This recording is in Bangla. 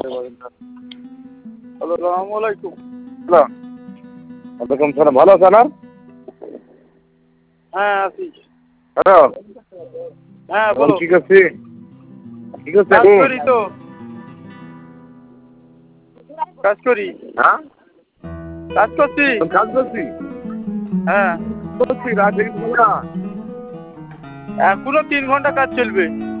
পারেন না। আসসালামু আলাইকুম। ওয়ালাইকুম সালাম। ভালো আছেন? হ্যাঁ আছি। হ্যালো। হ্যাঁ বলো। কি করছি? কি করছি এখন? কাজ করি তো। কাজ করি। হ্যাঁ? কাজ করছি। কাজ করছি? হ্যাঁ। করছি রাত জেগে না। এখনো 3 ঘন্টা কাজ চলবে।